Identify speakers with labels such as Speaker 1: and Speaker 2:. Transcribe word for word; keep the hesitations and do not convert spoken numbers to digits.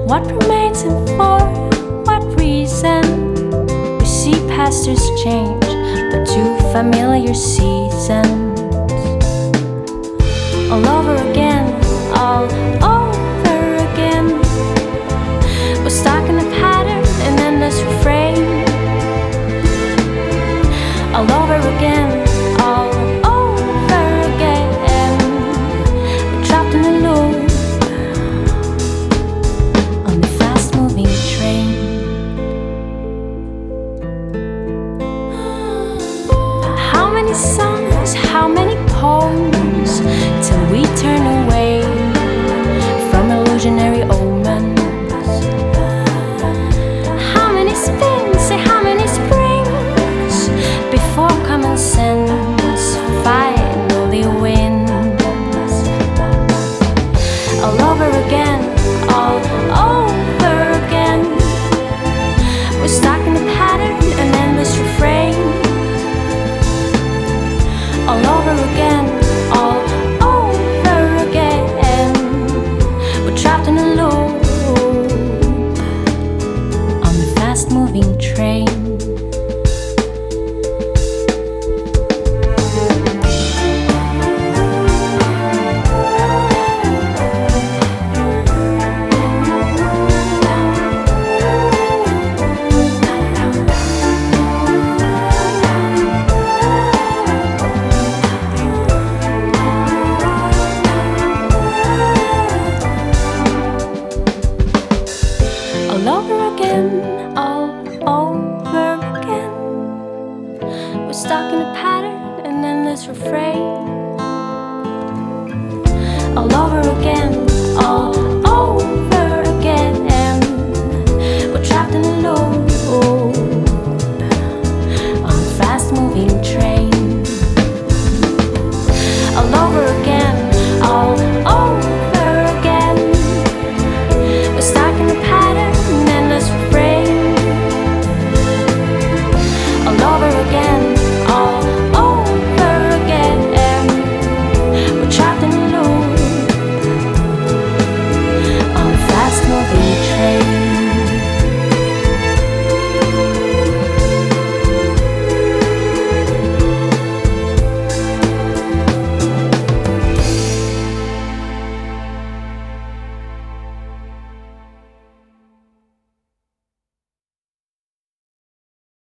Speaker 1: What remains and for what reason? We see pastures change, but two familiar seasons. All over again, all over again. We're stuck in a pattern, an endless refrain. All over again, all over again. We're trapped in a loop on the fast-moving train. How many songs, how many poems, till we turn away from illusionary omens? How many spins, say how many springs, before common sense finally wins? All over again, all over again. We're stuck